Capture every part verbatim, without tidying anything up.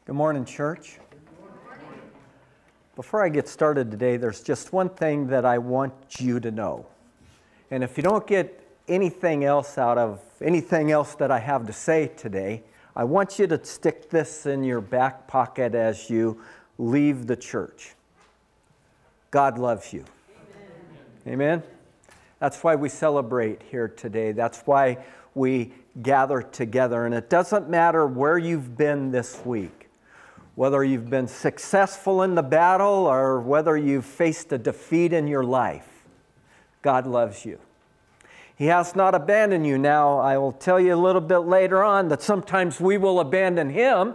Good morning, church. Before I get started today, there's just one thing that I want you to know. And if you don't get anything else out of anything else that I have to say today, I want you to stick this in your back pocket as you leave the church. God loves you. Amen. Amen? That's why we celebrate here today. That's why we gather together. And it doesn't matter where you've been this week. Whether you've been successful in the battle or whether you've faced a defeat in your life, God loves you. He has not abandoned you. Now, I will tell you a little bit later on that sometimes we will abandon Him,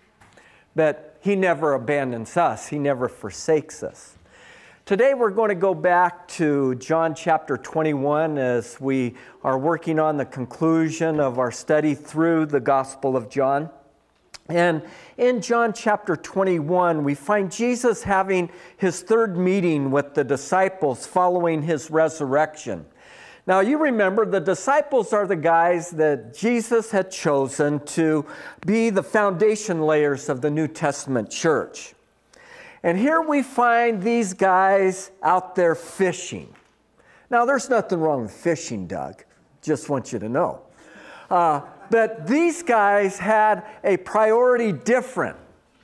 but He never abandons us. He never forsakes us. Today we're going to go back to John chapter twenty-one as we are working on the conclusion of our study through the Gospel of John. And in John chapter twenty-one, we find Jesus having his third meeting with the disciples following his resurrection. Now, you remember the disciples are the guys that Jesus had chosen to be the foundation layers of the New Testament church. And here we find these guys out there fishing. Now, there's nothing wrong with fishing, Doug. Just want you to know. Uh, But these guys had a priority different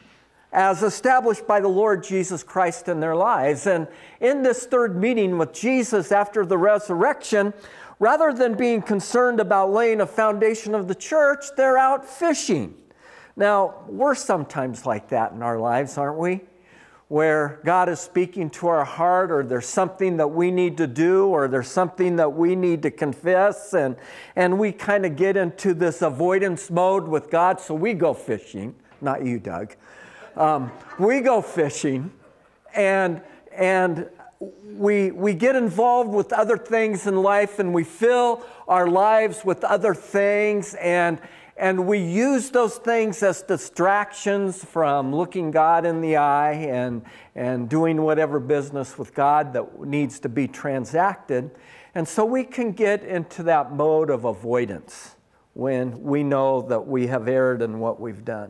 as established by the Lord Jesus Christ in their lives. And in this third meeting with Jesus after the resurrection, rather than being concerned about laying a foundation of the church, they're out fishing. Now, we're sometimes like that in our lives, aren't we? Where God is speaking to our heart, or there's something that we need to do, or there's something that we need to confess, and, and we kind of get into this avoidance mode with God, so we go fishing. Not you, Doug. Um, we go fishing, and and we we get involved with other things in life, and we fill our lives with other things, and And we use those things as distractions from looking God in the eye and, and doing whatever business with God that needs to be transacted. And so we can get into that mode of avoidance when we know that we have erred in what we've done.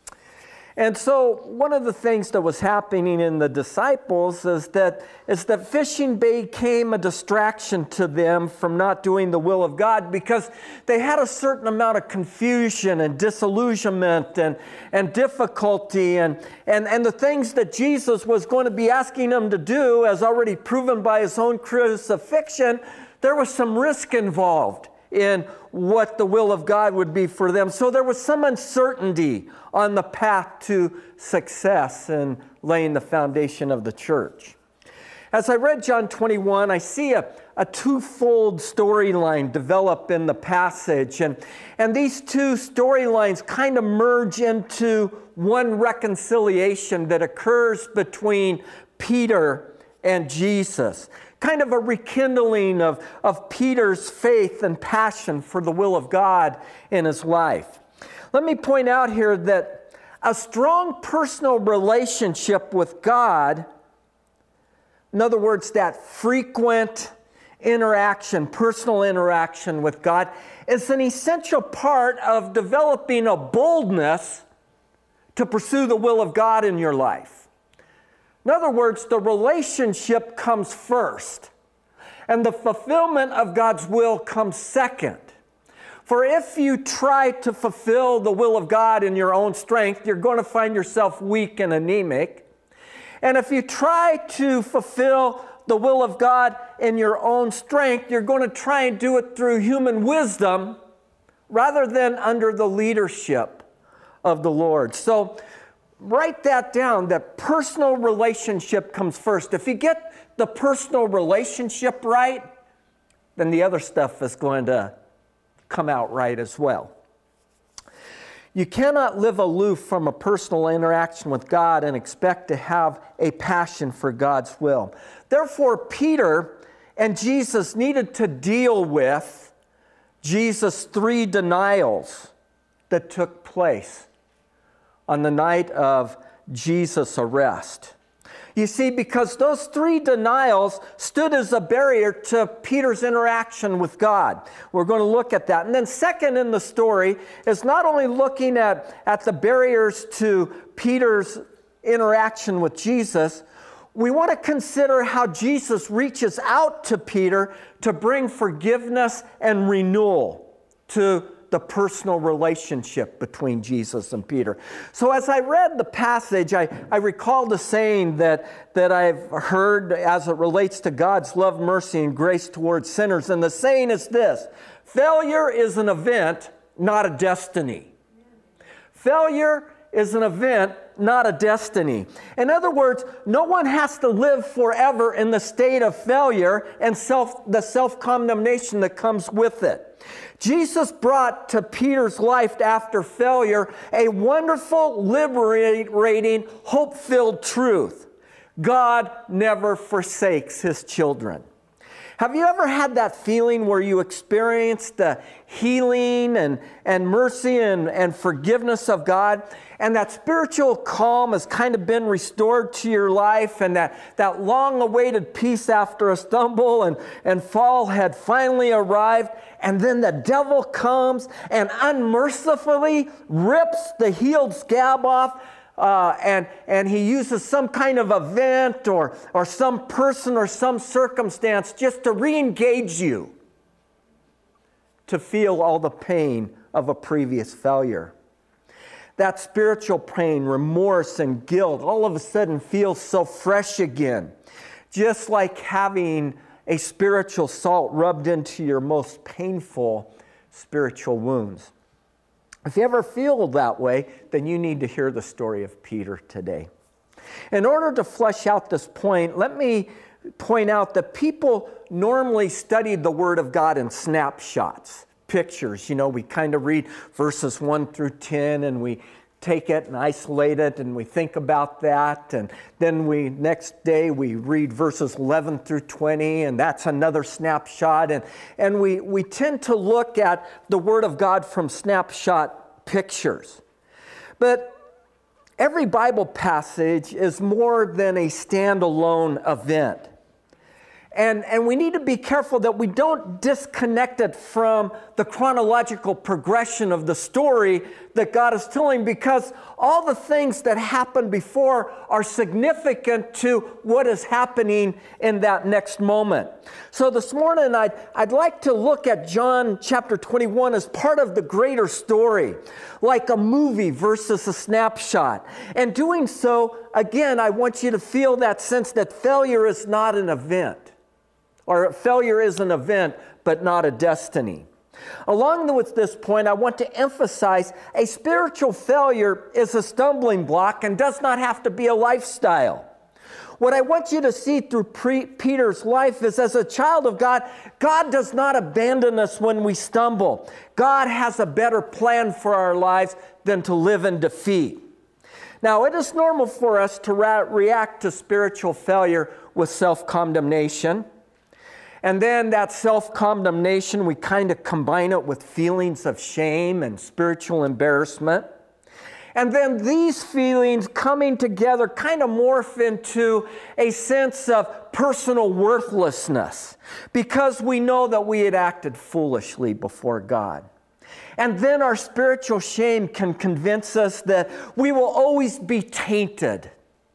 And so one of the things that was happening in the disciples is that, is that fishing became a distraction to them from not doing the will of God, because they had a certain amount of confusion and disillusionment and, and difficulty. And, and, and the things that Jesus was going to be asking them to do, as already proven by his own crucifixion, there was some risk involved in what the will of God would be for them. So there was some uncertainty on the path to success in laying the foundation of the church. As I read John twenty-one, I see a, a twofold storyline develop in the passage. And, and these two storylines kind of merge into one reconciliation that occurs between Peter and Jesus. Kind of a rekindling of, of Peter's faith and passion for the will of God in his life. Let me point out here that a strong personal relationship with God, in other words, that frequent interaction, personal interaction with God, is an essential part of developing a boldness to pursue the will of God in your life. In other words, the relationship comes first, and the fulfillment of God's will comes second. For if you try to fulfill the will of God in your own strength, you're going to find yourself weak and anemic. And if you try to fulfill the will of God in your own strength, you're going to try and do it through human wisdom rather than under the leadership of the Lord. So, write that down, that personal relationship comes first. If you get the personal relationship right, then the other stuff is going to come out right as well. You cannot live aloof from a personal interaction with God and expect to have a passion for God's will. Therefore, Peter and Jesus needed to deal with Jesus' three denials that took place on the night of Jesus' arrest. You see, because those three denials stood as a barrier to Peter's interaction with God. We're going to look at that. And then second in the story is not only looking at, at the barriers to Peter's interaction with Jesus, we want to consider how Jesus reaches out to Peter to bring forgiveness and renewal to the personal relationship between Jesus and Peter. So as I read the passage, I, I recalled a saying that, that I've heard as it relates to God's love, mercy, and grace towards sinners. And the saying is this: failure is an event, not a destiny. Failure is an event, not a destiny. In other words, no one has to live forever in the state of failure and self, the self-condemnation that comes with it. Jesus brought to Peter's life after failure a wonderful, liberating, hope-filled truth. God never forsakes His children. Have you ever had that feeling where you experienced the healing and, and mercy and, and forgiveness of God, and that spiritual calm has kind of been restored to your life, and that, that long-awaited peace after a stumble and, and fall had finally arrived, and then the devil comes and unmercifully rips the healed scab off, Uh, and, and he uses some kind of event or, or some person or some circumstance just to re-engage you to feel all the pain of a previous failure. That spiritual pain, remorse, and guilt all of a sudden feels so fresh again, just like having a spiritual salt rubbed into your most painful spiritual wounds. If you ever feel that way, then you need to hear the story of Peter today. In order to flesh out this point, let me point out that people normally studied the Word of God in snapshots, pictures. You know, we kind of read verses one through ten, and we take it and isolate it, and we think about that, and then we next day we read verses eleven through twenty, and that's another snapshot, and, and we, we tend to look at the Word of God from snapshot pictures. But every Bible passage is more than a standalone event. And, and we need to be careful that we don't disconnect it from the chronological progression of the story that God is telling, because all the things that happened before are significant to what is happening in that next moment. So this morning, I'd, I'd like to look at John chapter twenty-one as part of the greater story, like a movie versus a snapshot. And doing so, again, I want you to feel that sense that failure is not an event. Or failure is an event, but not a destiny. Along with this point, I want to emphasize a spiritual failure is a stumbling block and does not have to be a lifestyle. What I want you to see through pre- Peter's life is, as a child of God, God does not abandon us when we stumble. God has a better plan for our lives than to live in defeat. Now, it is normal for us to ra- react to spiritual failure with self-condemnation. And then that self-condemnation, we kind of combine it with feelings of shame and spiritual embarrassment. And then these feelings coming together kind of morph into a sense of personal worthlessness, because we know that we had acted foolishly before God. And then our spiritual shame can convince us that we will always be tainted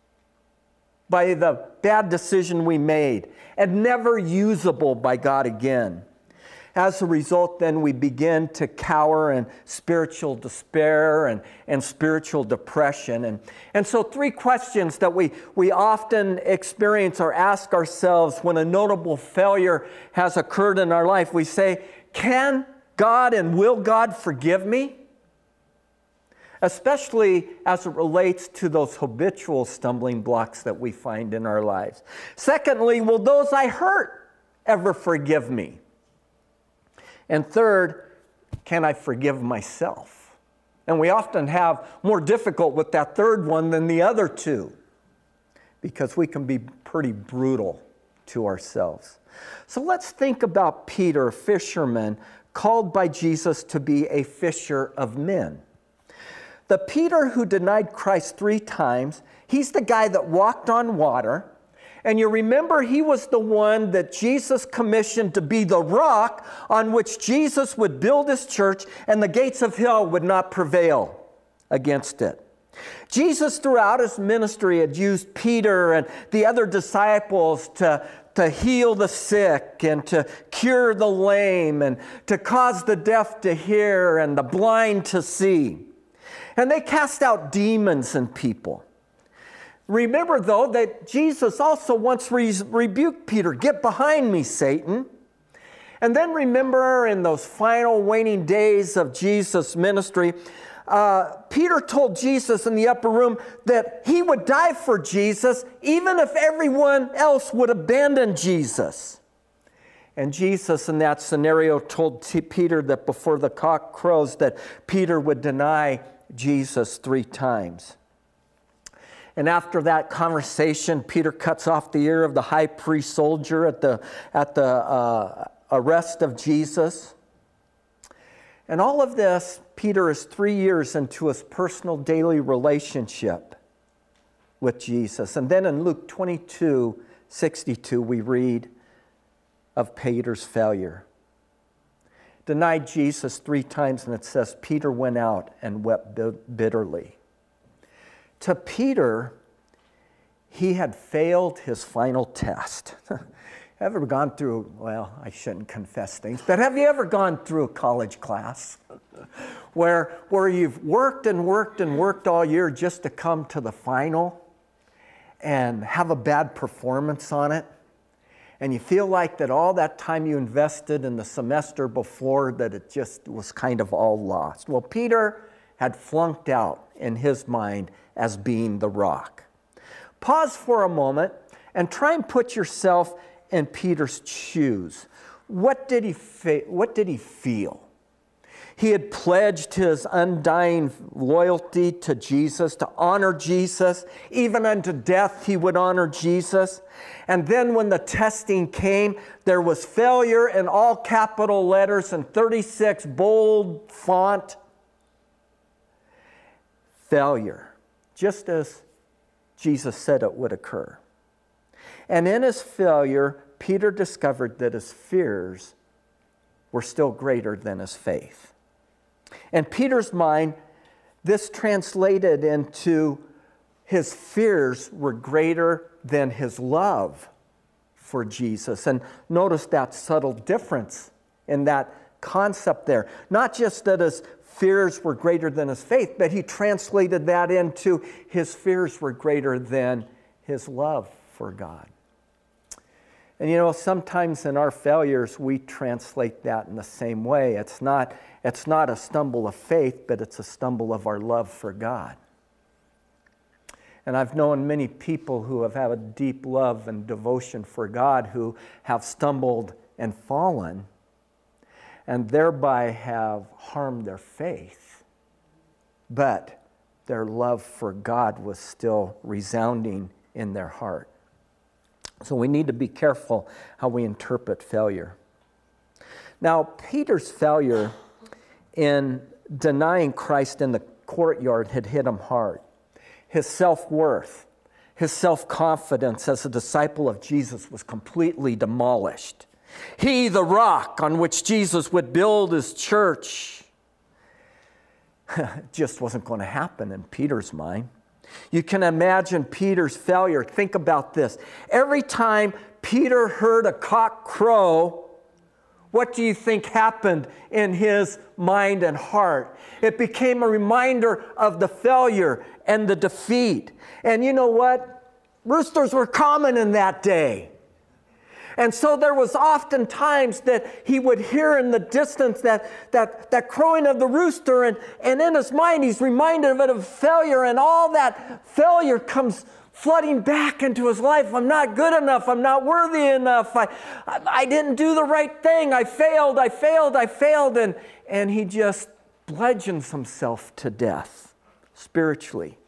by the bad decision we made and never usable by God again. As a result, then we begin to cower in spiritual despair and, and spiritual depression. And, and so three questions that we, we often experience or ask ourselves when a notable failure has occurred in our life. We say, can God and will God forgive me? Especially as it relates to those habitual stumbling blocks that we find in our lives. Secondly, will those I hurt ever forgive me? And third, can I forgive myself? And we often have more difficult with that third one than the other two, because we can be pretty brutal to ourselves. So let's think about Peter, a fisherman, called by Jesus to be a fisher of men. The Peter who denied Christ three times, he's the guy that walked on water. And you remember he was the one that Jesus commissioned to be the rock on which Jesus would build his church, and the gates of hell would not prevail against it. Jesus throughout his ministry had used Peter and the other disciples to, to heal the sick and to cure the lame and to cause the deaf to hear and the blind to see. And they cast out demons in people. Remember, though, that Jesus also once re- rebuked Peter, "Get behind me, Satan." And then remember in those final waning days of Jesus' ministry, uh, Peter told Jesus in the upper room that he would die for Jesus even if everyone else would abandon Jesus. And Jesus in that scenario told T- Peter that before the cock crows that Peter would deny Jesus three times. And after that conversation, Peter cuts off the ear of the high priest soldier at the, at the uh, arrest of Jesus. And all of this, Peter is three years into his personal daily relationship with Jesus. And then in Luke twenty-two sixty-two, we read of Peter's failure. Denied Jesus three times, and it says Peter went out and wept bitterly. To Peter, he had failed his final test. Ever gone through, well, I shouldn't confess things, but have you ever gone through a college class where, where you've worked and worked and worked all year just to come to the final and have a bad performance on it? And you feel like that all that time you invested in the semester before, that it just was kind of all lost. Well, Peter had flunked out in his mind as being the rock. Pause for a moment and try and put yourself in Peter's shoes. What did he fe- what did he feel? He had pledged his undying loyalty to Jesus, to honor Jesus. Even unto death he would honor Jesus. And then when the testing came, there was failure in all capital letters and thirty-six bold font. Failure, just as Jesus said it would occur. And in his failure, Peter discovered that his fears were still greater than his faith. In Peter's mind, this translated into his fears were greater than his love for Jesus. And notice that subtle difference in that concept there. Not just that his fears were greater than his faith, but he translated that into his fears were greater than his love for God. And you know, sometimes in our failures, we translate that in the same way. It's not, it's not a stumble of faith, but it's a stumble of our love for God. And I've known many people who have had a deep love and devotion for God who have stumbled and fallen, and thereby have harmed their faith. But their love for God was still resounding in their heart. So we need to be careful how we interpret failure. Now, Peter's failure in denying Christ in the courtyard had hit him hard. His self-worth, his self-confidence as a disciple of Jesus was completely demolished. He, the rock on which Jesus would build his church, just wasn't going to happen in Peter's mind. You can imagine Peter's failure. Think about this. Every time Peter heard a cock crow, what do you think happened in his mind and heart? It became a reminder of the failure and the defeat. And you know what? Roosters were common in that day. And so there was often times that he would hear in the distance that, that, that crowing of the rooster, and, and in his mind he's reminded of it of failure, and all that failure comes flooding back into his life. I'm not good enough. I'm not worthy enough. I, I, I didn't do the right thing. I failed. I failed. I failed. And, and he just bludgeons himself to death spiritually.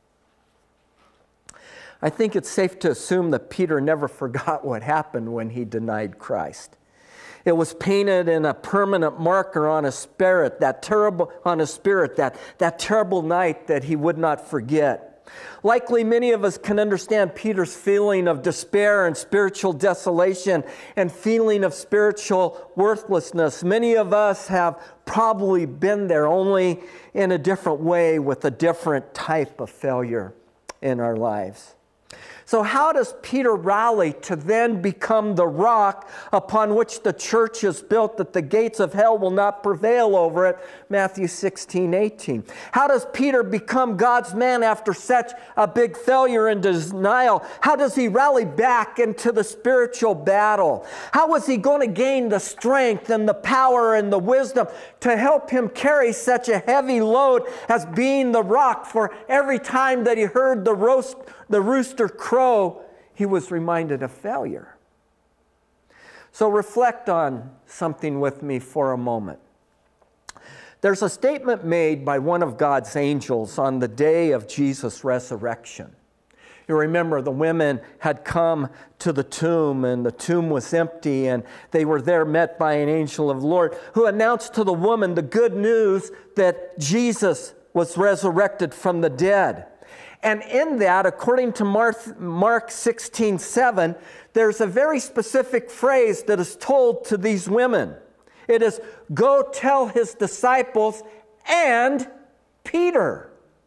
I think it's safe to assume that Peter never forgot what happened when he denied Christ. It was painted in a permanent marker on his spirit, that terrible on his spirit, that, that terrible night that he would not forget. Likely many of us can understand Peter's feeling of despair and spiritual desolation and feeling of spiritual worthlessness. Many of us have probably been there, only in a different way with a different type of failure in our lives. So how does Peter rally to then become the rock upon which the church is built, that the gates of hell will not prevail over it? Matthew sixteen, eighteen. How does Peter become God's man after such a big failure and denial? How does he rally back into the spiritual battle? How is he going to gain the strength and the power and the wisdom to help him carry such a heavy load as being the rock? For every time that he heard the roast the rooster crow, he was reminded of failure. So reflect on something with me for a moment. There's a statement made by one of God's angels on the day of Jesus' resurrection. You remember the women had come to the tomb, and the tomb was empty, and they were there met by an angel of the Lord who announced to the woman the good news that Jesus was resurrected from the dead. And in that, according to Mark sixteen, seven, there's a very specific phrase that is told to these women. It is, "Go tell his disciples and Peter."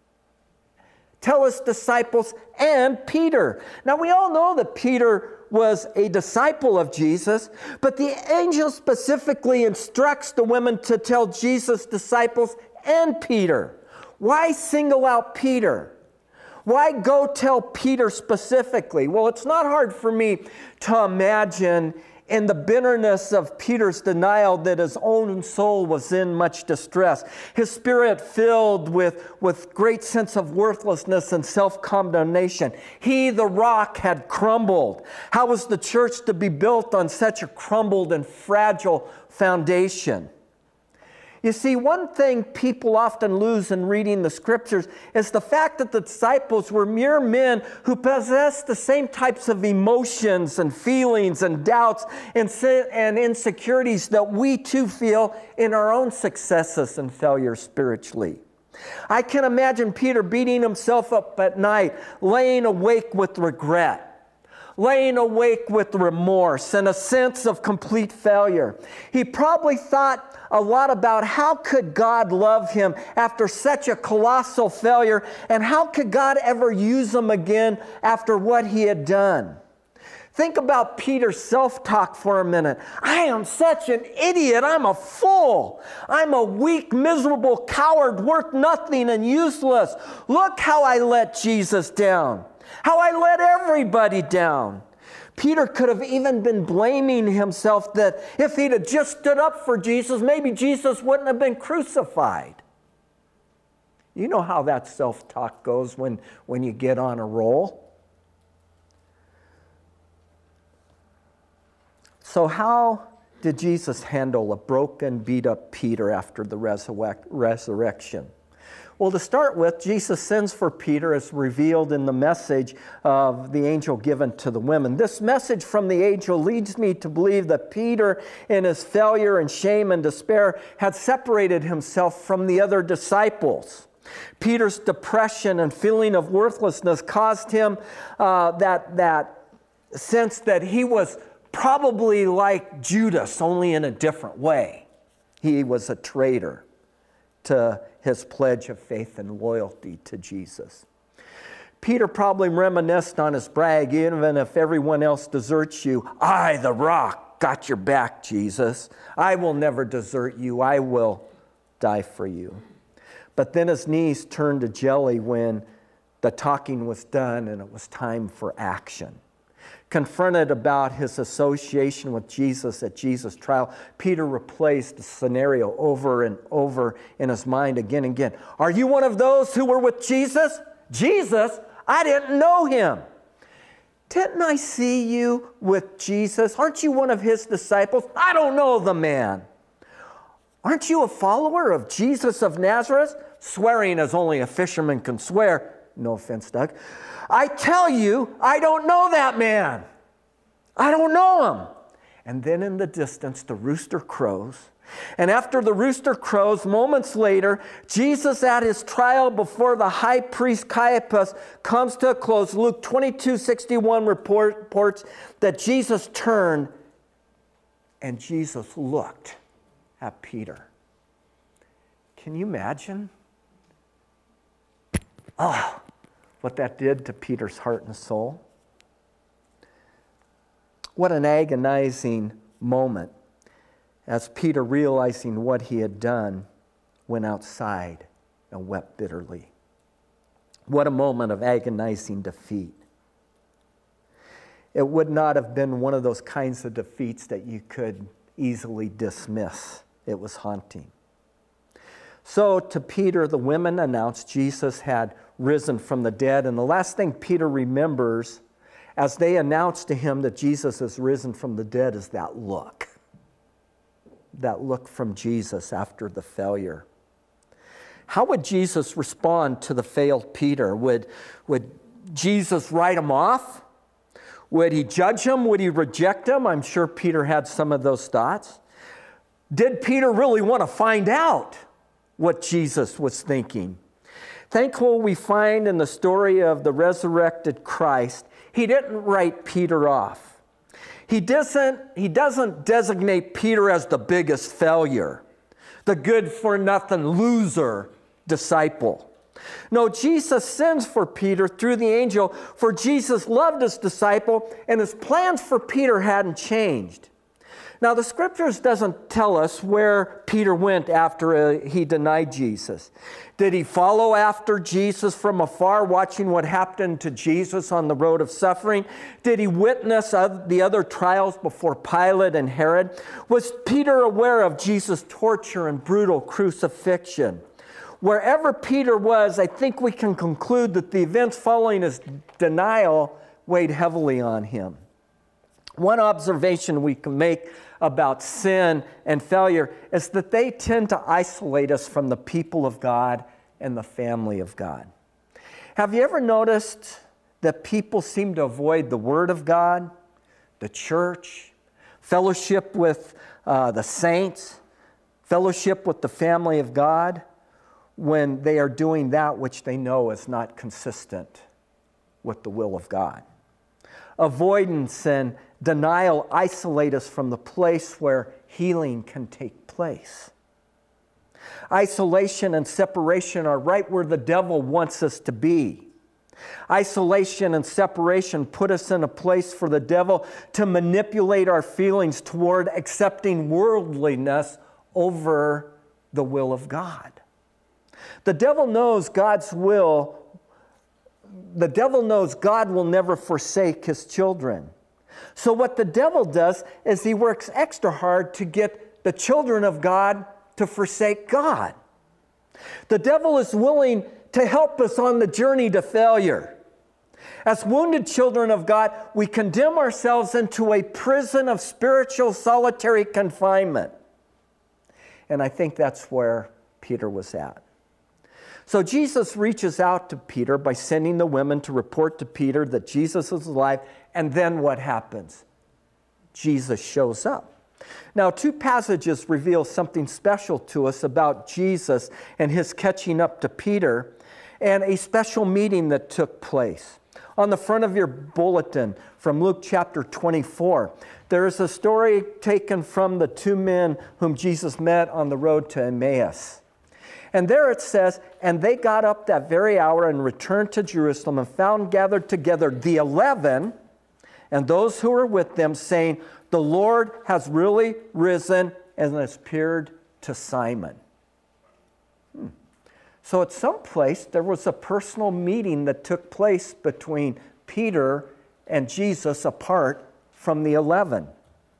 Tell his disciples and Peter. Now, we all know that Peter was a disciple of Jesus, but the angel specifically instructs the women to tell Jesus' disciples and Peter. Why single out Peter? Why go tell Peter specifically? Well, it's not hard for me to imagine in the bitterness of Peter's denial that his own soul was in much distress. His spirit filled with, with great sense of worthlessness and self-condemnation. He, the rock, had crumbled. How was the church to be built on such a crumbled and fragile foundation? You see, one thing people often lose in reading the scriptures is the fact that the disciples were mere men who possessed the same types of emotions and feelings and doubts and, and insecurities that we too feel in our own successes and failures spiritually. I can imagine Peter beating himself up at night, laying awake with regret, laying awake with remorse and a sense of complete failure. He probably thought a lot about how could God love him after such a colossal failure, and how could God ever use him again after what he had done. Think about Peter's self-talk for a minute. I am such an idiot. I'm a fool. I'm a weak, miserable coward, worth nothing and useless. Look how I let Jesus down. How I let everybody down. Peter could have even been blaming himself that if he'd have just stood up for Jesus, maybe Jesus wouldn't have been crucified. You know how that self-talk goes when, when you get on a roll. So how did Jesus handle a broken, beat-up Peter after the resurrec- resurrection? Well, to start with, Jesus' sins for Peter is revealed in the message of the angel given to the women. This message from the angel leads me to believe that Peter, in his failure and shame and despair, had separated himself from the other disciples. Peter's depression and feeling of worthlessness caused him uh, that, that sense that he was probably like Judas, only in a different way. He was a traitor to his pledge of faith and loyalty to Jesus. Peter probably reminisced on his brag, even if everyone else deserts you. I, the rock, got your back, Jesus. I will never desert you. I will die for you. But then his knees turned to jelly when the talking was done and it was time for action. Confronted about his association with Jesus at Jesus' trial, Peter replaced the scenario over and over in his mind again and again. Are you one of those who were with Jesus? Jesus? I didn't know him. Didn't I see you with Jesus? Aren't you one of his disciples? I don't know the man. Aren't you a follower of Jesus of Nazareth? Swearing as only a fisherman can swear. No offense, Doug. I tell you, I don't know that man. I don't know him. And then in the distance, the rooster crows. And after the rooster crows, moments later, Jesus at his trial before the high priest Caiaphas comes to a close. Luke twenty-two sixty-one report, reports that Jesus turned and Jesus looked at Peter. Can you imagine? Oh, what that did to Peter's heart and soul. What an agonizing moment as Peter, realizing what he had done, went outside and wept bitterly. What a moment of agonizing defeat. It would not have been one of those kinds of defeats that you could easily dismiss. It was haunting. So to Peter, the women announced Jesus had risen from the dead. And the last thing Peter remembers as they announced to him that Jesus has risen from the dead is that look. That look from Jesus after the failure. How would Jesus respond to the failed Peter? Would, would Jesus write him off? Would he judge him? Would he reject him? I'm sure Peter had some of those thoughts. Did Peter really want to find out what Jesus was thinking? Thankful we find in the story of the resurrected Christ, he didn't write Peter off. He doesn't, he doesn't designate Peter as the biggest failure, the good-for-nothing loser disciple. No, Jesus sends for Peter through the angel, for Jesus loved his disciple, and his plans for Peter hadn't changed. Now, the scriptures doesn't tell us where Peter went after uh, he denied Jesus. Did he follow after Jesus from afar, watching what happened to Jesus on the road of suffering? Did he witness the other trials before Pilate and Herod? Was Peter aware of Jesus' torture and brutal crucifixion? Wherever Peter was, I think we can conclude that the events following his denial weighed heavily on him. One observation we can make about sin and failure is that they tend to isolate us from the people of God and the family of God. Have you ever noticed that people seem to avoid the Word of God, the church, fellowship with uh, the saints, fellowship with the family of God, when they are doing that which they know is not consistent with the will of God? Avoidance and denial isolate us from the place where healing can take place. Isolation and separation are right where the devil wants us to be. Isolation and separation put us in a place for the devil to manipulate our feelings toward accepting worldliness over the will of God. The devil knows God's will The devil knows God will never forsake his children. So what the devil does is he works extra hard to get the children of God to forsake God. The devil is willing to help us on the journey to failure. As wounded children of God, we condemn ourselves into a prison of spiritual solitary confinement. And I think that's where Peter was at. So Jesus reaches out to Peter by sending the women to report to Peter that Jesus is alive. And then what happens? Jesus shows up. Now, two passages reveal something special to us about Jesus and his catching up to Peter and a special meeting that took place. On the front of your bulletin from Luke chapter twenty-four, there is a story taken from the two men whom Jesus met on the road to Emmaus. And there it says, and they got up that very hour and returned to Jerusalem and found gathered together the eleven and those who were with them, saying, the Lord has really risen and has appeared to Simon. Hmm. So at some place, there was a personal meeting that took place between Peter and Jesus apart from the eleven.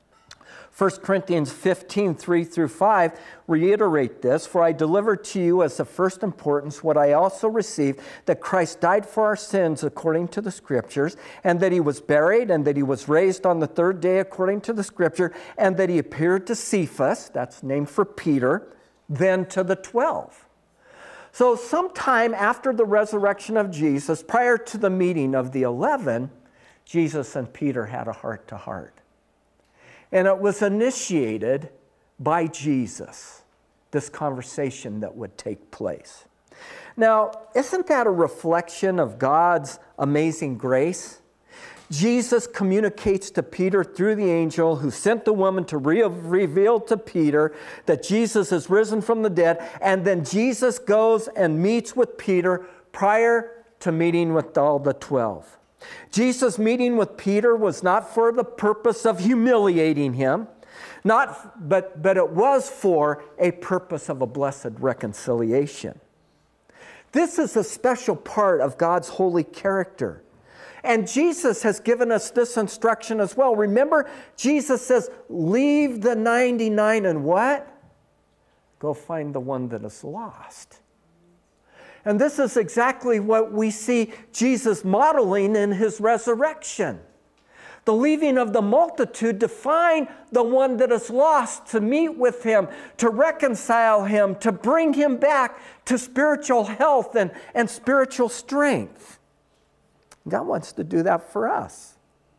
First Corinthians fifteen, three through five reiterate this. For I delivered to you as of first importance what I also received, that Christ died for our sins according to the Scriptures, and that he was buried, and that he was raised on the third day according to the Scripture, and that he appeared to Cephas, that's named for Peter, then to the twelve. So sometime after the resurrection of Jesus, prior to the meeting of the eleven, Jesus and Peter had a heart-to-heart. And it was initiated by Jesus, this conversation that would take place. Now, isn't that a reflection of God's amazing grace? Jesus communicates to Peter through the angel who sent the woman to re- reveal to Peter that Jesus is risen from the dead. And then Jesus goes and meets with Peter prior to meeting with all the twelve. Jesus' meeting with Peter was not for the purpose of humiliating him, not, but, but it was for a purpose of a blessed reconciliation. This is a special part of God's holy character. And Jesus has given us this instruction as well. Remember, Jesus says, leave the ninety-nine and what? Go find the one that is lost. And this is exactly what we see Jesus modeling in his resurrection. The leaving of the multitude to find the one that is lost, to meet with him, to reconcile him, to bring him back to spiritual health and, and spiritual strength. God wants to do that for us.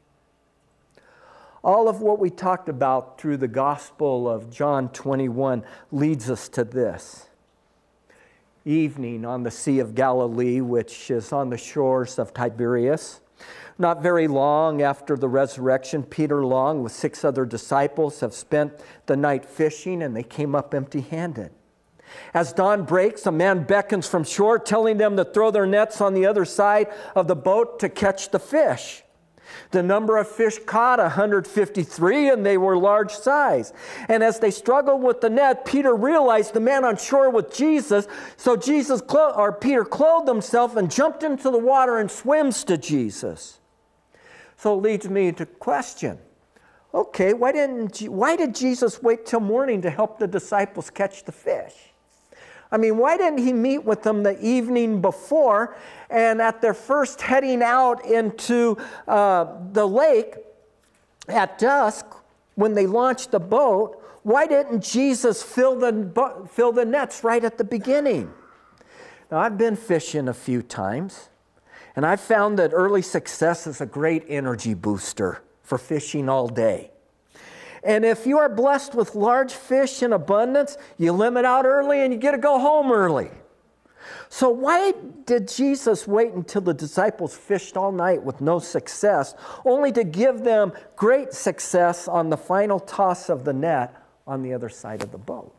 All of what we talked about through the Gospel of John twenty-one leads us to this. Evening on the Sea of Galilee, which is on the shores of Tiberias. Not very long after the resurrection, Peter, along with six other disciples, have spent the night fishing, and they came up empty-handed. As dawn breaks, a man beckons from shore, telling them to throw their nets on the other side of the boat to catch the fish. The number of fish caught, one hundred fifty-three, and they were large size. And as they struggled with the net, Peter realized the man on shore with Jesus. So Jesus, clo- or Peter clothed himself and jumped into the water and swims to Jesus. So it leads me to question. Okay, why didn't why did Jesus wait till morning to help the disciples catch the fish? I mean, why didn't he meet with them the evening before, and at their first heading out into uh, the lake at dusk, when they launched the boat, why didn't Jesus fill the, fill the nets right at the beginning? Now, I've been fishing a few times, and I've found that early success is a great energy booster for fishing all day. And if you are blessed with large fish in abundance, you limit out early and you get to go home early. So why did Jesus wait until the disciples fished all night with no success, only to give them great success on the final toss of the net on the other side of the boat?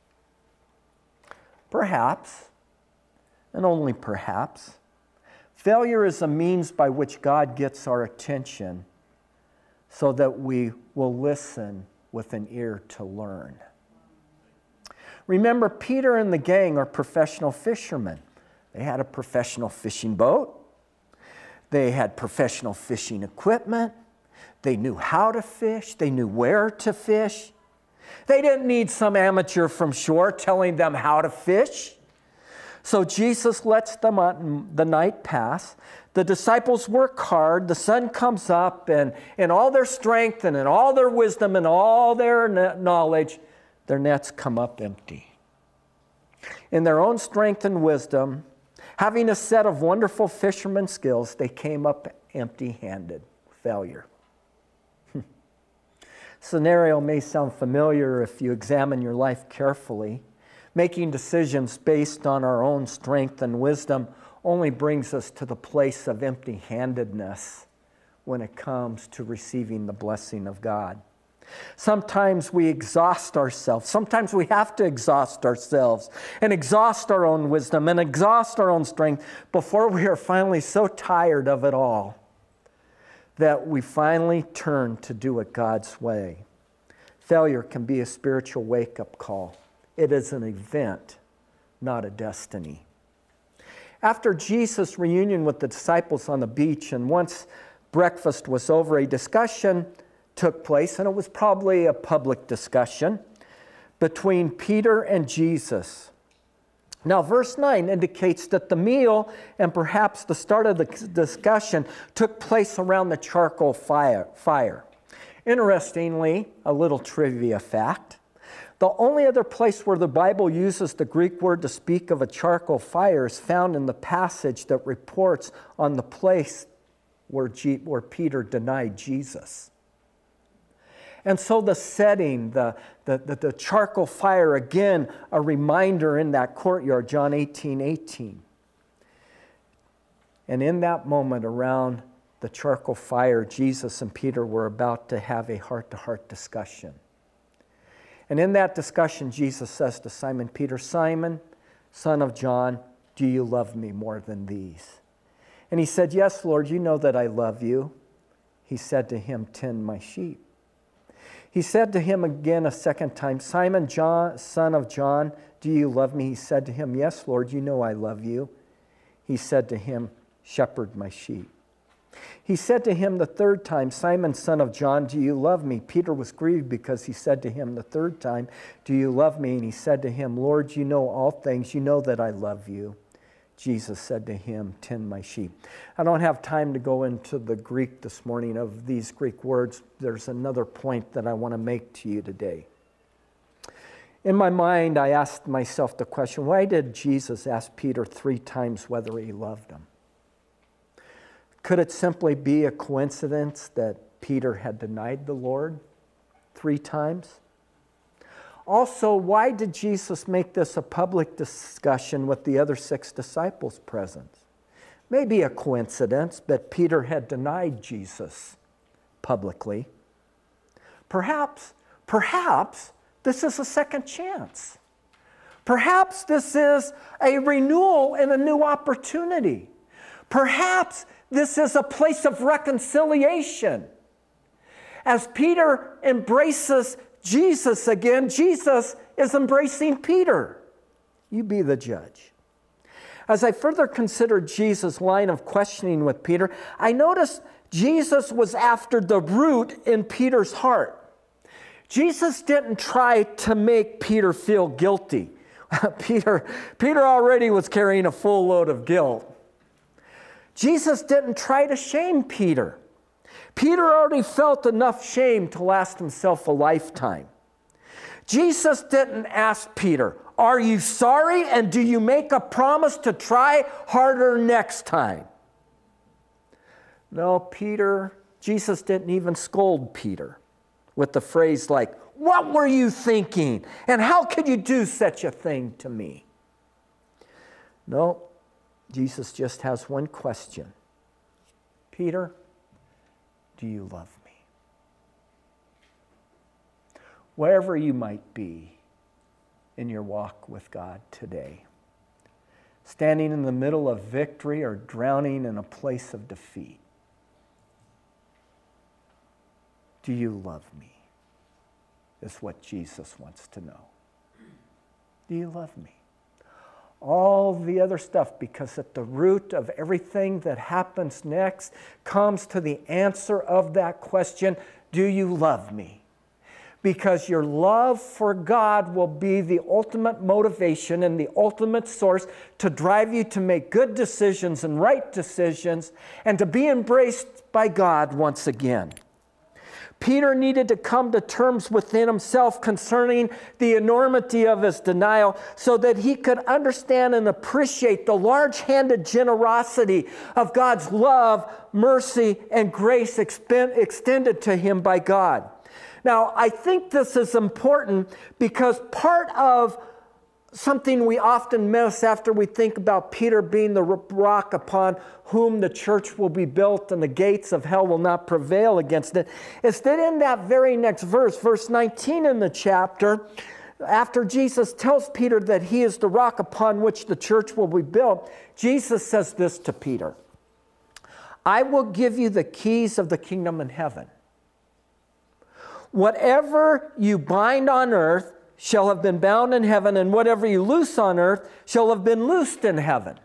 Perhaps, and only perhaps, failure is a means by which God gets our attention so that we will listen with an ear to learn. Remember, Peter and the gang are professional fishermen. They had a professional fishing boat. They had professional fishing equipment. They knew how to fish. They knew where to fish. They didn't need some amateur from shore telling them how to fish. So Jesus lets them on the night pass. The disciples work hard. The sun comes up, and in all their strength and in all their wisdom and all their knowledge, their nets come up empty. In their own strength and wisdom, having a set of wonderful fisherman skills, they came up empty-handed. Failure. Scenario may sound familiar if you examine your life carefully. Making decisions based on our own strength and wisdom only brings us to the place of empty-handedness when it comes to receiving the blessing of God. Sometimes we exhaust ourselves. Sometimes we have to exhaust ourselves and exhaust our own wisdom and exhaust our own strength before we are finally so tired of it all that we finally turn to do it God's way. Failure can be a spiritual wake-up call. It is an event, not a destiny. After Jesus' reunion with the disciples on the beach, and once breakfast was over, a discussion took place, and it was probably a public discussion between Peter and Jesus. Now, verse nine indicates that the meal and perhaps the start of the discussion took place around the charcoal fire. fire. Interestingly, a little trivia fact. The only other place where the Bible uses the Greek word to speak of a charcoal fire is found in the passage that reports on the place where, G- where Peter denied Jesus. And so the setting, the, the, the, the charcoal fire, again, a reminder in that courtyard, John eighteen eighteen. And in that moment around the charcoal fire, Jesus and Peter were about to have a heart-to-heart discussion. And in that discussion, Jesus says to Simon Peter, Simon, son of John, do you love me more than these? And he said, yes, Lord, you know that I love you. He said to him, tend my sheep. He said to him again a second time, Simon, John, son of John, do you love me? He said to him, yes, Lord, you know I love you. He said to him, shepherd my sheep. He said to him the third time, Simon, son of John, do you love me? Peter was grieved because he said to him the third time, do you love me? And he said to him, Lord, you know all things. You know that I love you. Jesus said to him, tend my sheep. I don't have time to go into the Greek this morning of these Greek words. There's another point that I want to make to you today. In my mind, I asked myself the question, why did Jesus ask Peter three times whether he loved him? Could it simply be a coincidence that Peter had denied the Lord three times? Also, why did Jesus make this a public discussion with the other six disciples present? Maybe a coincidence, but Peter had denied Jesus publicly. Perhaps, perhaps this is a second chance. Perhaps this is a renewal and a new opportunity. Perhaps this is a place of reconciliation. As Peter embraces Jesus again, Jesus is embracing Peter. You be the judge. As I further considered Jesus' line of questioning with Peter, I noticed Jesus was after the root in Peter's heart. Jesus didn't try to make Peter feel guilty. Peter, Peter already was carrying a full load of guilt. Jesus didn't try to shame Peter. Peter already felt enough shame to last himself a lifetime. Jesus didn't ask Peter, are you sorry and do you make a promise to try harder next time? No, Peter, Jesus didn't even scold Peter with the phrase like, what were you thinking? And how could you do such a thing to me? No. Jesus just has one question. Peter, do you love me? Wherever you might be in your walk with God today, standing in the middle of victory or drowning in a place of defeat, do you love me? Is what Jesus wants to know. Do you love me? All the other stuff, because at the root of everything that happens next comes to the answer of that question, do you love me? Because your love for God will be the ultimate motivation and the ultimate source to drive you to make good decisions and right decisions and to be embraced by God once again. Peter needed to come to terms within himself concerning the enormity of his denial so that he could understand and appreciate the large-handed generosity of God's love, mercy, and grace extended to him by God. Now, I think this is important because part of something we often miss after we think about Peter being the rock upon whom the church will be built and the gates of hell will not prevail against it, is that in that very next verse, verse nineteen in the chapter, after Jesus tells Peter that he is the rock upon which the church will be built, Jesus says this to Peter, I will give you the keys of the kingdom in heaven. Whatever you bind on earth shall have been bound in heaven, and whatever you loose on earth shall have been loosed in heaven.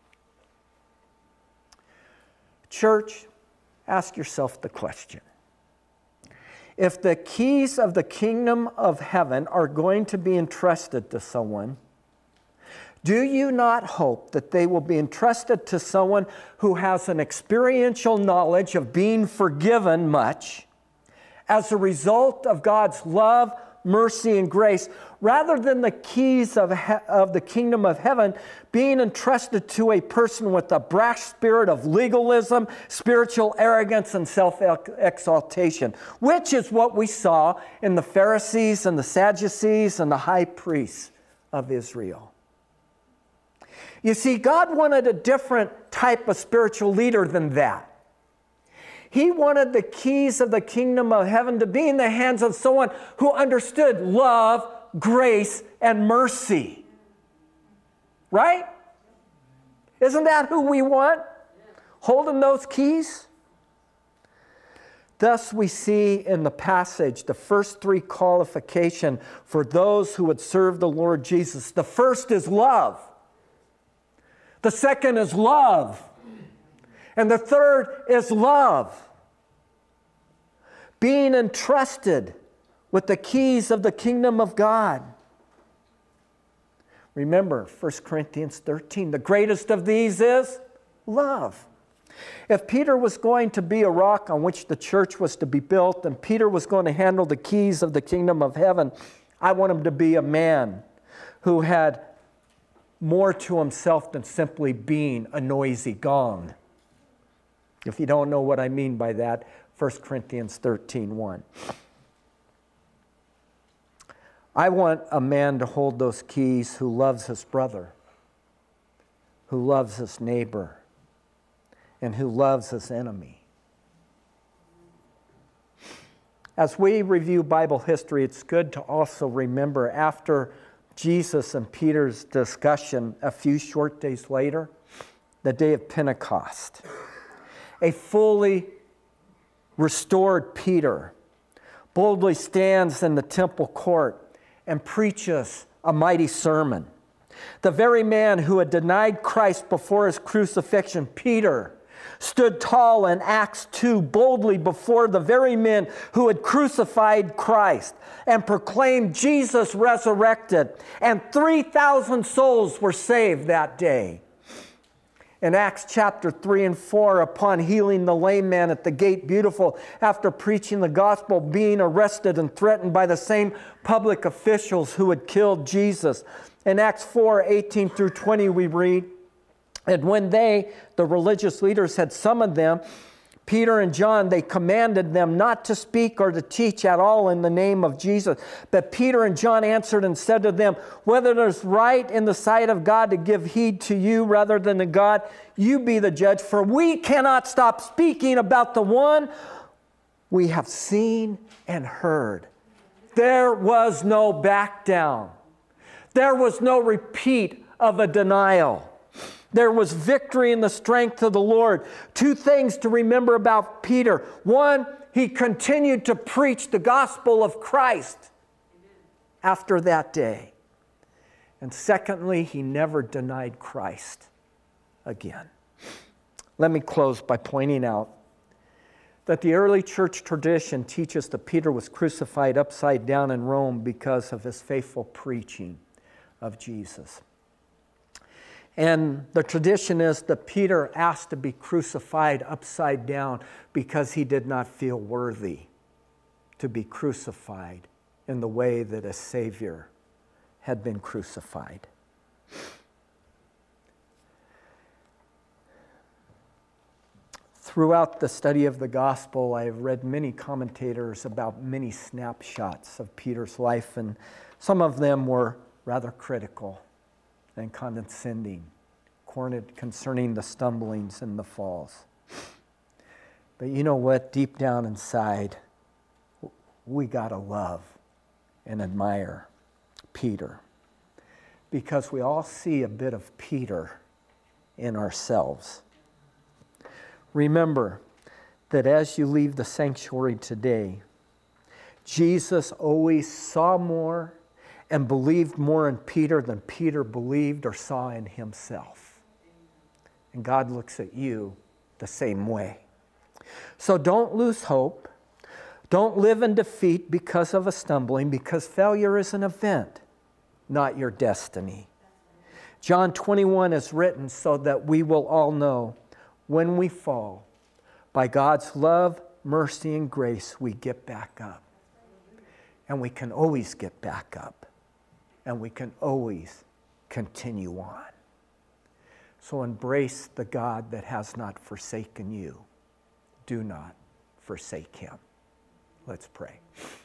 Church, ask yourself the question. If the keys of the kingdom of heaven are going to be entrusted to someone, do you not hope that they will be entrusted to someone who has an experiential knowledge of being forgiven much as a result of God's love, mercy, and grace, rather than the keys of, he- of the kingdom of heaven being entrusted to a person with a brash spirit of legalism, spiritual arrogance, and self-exaltation, which is what we saw in the Pharisees and the Sadducees and the high priests of Israel. You see, God wanted a different type of spiritual leader than that. He wanted the keys of the kingdom of heaven to be in the hands of someone who understood love, grace, and mercy. Right? Isn't that who we want? Holding those keys? Thus we see in the passage the first three qualifications for those who would serve the Lord Jesus. The first is love. The second is love. And the third is love. Being entrusted with the keys of the kingdom of God. Remember, First Corinthians thirteen, the greatest of these is love. If Peter was going to be a rock on which the church was to be built, and Peter was going to handle the keys of the kingdom of heaven, I want him to be a man who had more to himself than simply being a noisy gong. If you don't know what I mean by that, First Corinthians thirteen one. I want a man to hold those keys who loves his brother, who loves his neighbor, and who loves his enemy. As we review Bible history, it's good to also remember after Jesus and Peter's discussion a few short days later, the day of Pentecost, a fully restored Peter boldly stands in the temple court and preaches a mighty sermon. The very man who had denied Christ before his crucifixion, Peter, stood tall in Acts two boldly before the very men who had crucified Christ and proclaimed Jesus resurrected, and three thousand souls were saved that day. In Acts chapter three and four, upon healing the lame man at the gate beautiful, after preaching the gospel, being arrested and threatened by the same public officials who had killed Jesus. In Acts four, eighteen through twenty, we read, and when they, the religious leaders, had summoned them, Peter and John, they commanded them not to speak or to teach at all in the name of Jesus. But Peter and John answered and said to them, whether it is right in the sight of God to give heed to you rather than to God, you be the judge. For we cannot stop speaking about the one we have seen and heard. There was no back down. There was no repeat of a denial. There was victory in the strength of the Lord. Two things to remember about Peter. One, he continued to preach the gospel of Christ after that day. And secondly, he never denied Christ again. Let me close by pointing out that the early church tradition teaches that Peter was crucified upside down in Rome because of his faithful preaching of Jesus. And the tradition is that Peter asked to be crucified upside down because he did not feel worthy to be crucified in the way that a Savior had been crucified. Throughout the study of the gospel, I have read many commentators about many snapshots of Peter's life, and some of them were rather critical and condescending, concerning the stumblings and the falls. But you know what? Deep down inside, we got to love and admire Peter, because we all see a bit of Peter in ourselves. Remember that as you leave the sanctuary today, Jesus always saw more and believed more in Peter than Peter believed or saw in himself. And God looks at you the same way. So don't lose hope. Don't live in defeat because of a stumbling, because failure is an event, not your destiny. John twenty-one is written so that we will all know when we fall, by God's love, mercy, and grace, we get back up. And we can always get back up. And we can always continue on. So embrace the God that has not forsaken you. Do not forsake him. Let's pray.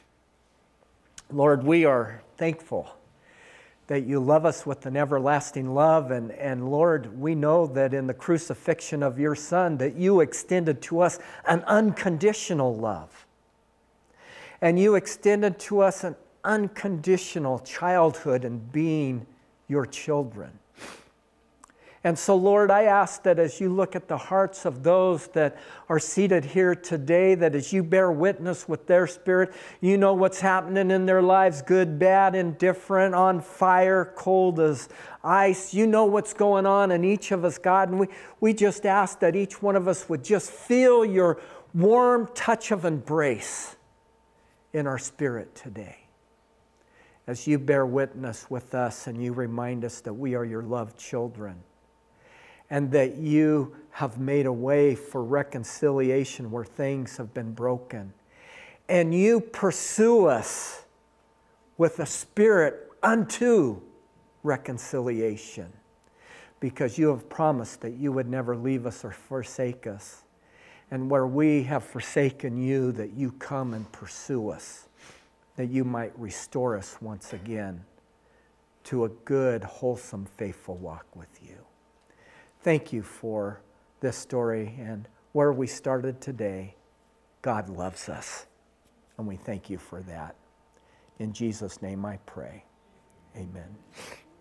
Lord, we are thankful that you love us with an everlasting love. And, and Lord, we know that in the crucifixion of your Son, that you extended to us an unconditional love. And you extended to us an unconditional childhood and being your children. And so, Lord, I ask that as you look at the hearts of those that are seated here today, that as you bear witness with their spirit, you know what's happening in their lives, good, bad, indifferent, on fire, cold as ice. You know what's going on in each of us, God. And we, we just ask that each one of us would just feel your warm touch of embrace in our spirit today. As you bear witness with us and you remind us that we are your loved children. And that you have made a way for reconciliation where things have been broken. And you pursue us with a spirit unto reconciliation. Because you have promised that you would never leave us or forsake us. And where we have forsaken you, that you come and pursue us. That you might restore us once again to a good, wholesome, faithful walk with you. Thank you for this story and where we started today. God loves us, and we thank you for that. In Jesus' name I pray. Amen.